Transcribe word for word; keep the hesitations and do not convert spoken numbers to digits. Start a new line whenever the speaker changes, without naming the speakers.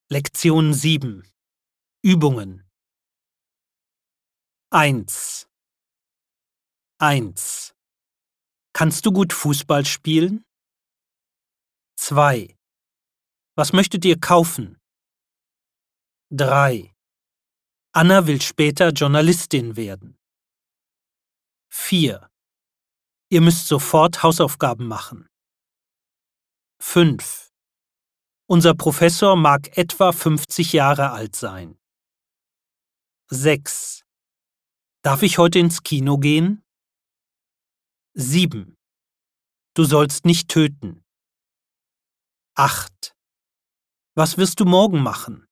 Lektion sieben. Übungen. eins. eins. Kannst du gut Fußball spielen? zwei. Was möchtet ihr kaufen? drei. Anna will später Journalistin werden. vier. Ihr müsst sofort Hausaufgaben machen. fünf. Unser Professor mag etwa fünfzig Jahre alt sein. sechs. Darf ich heute ins Kino gehen? sieben. Du sollst nicht töten. acht. Was wirst du morgen machen?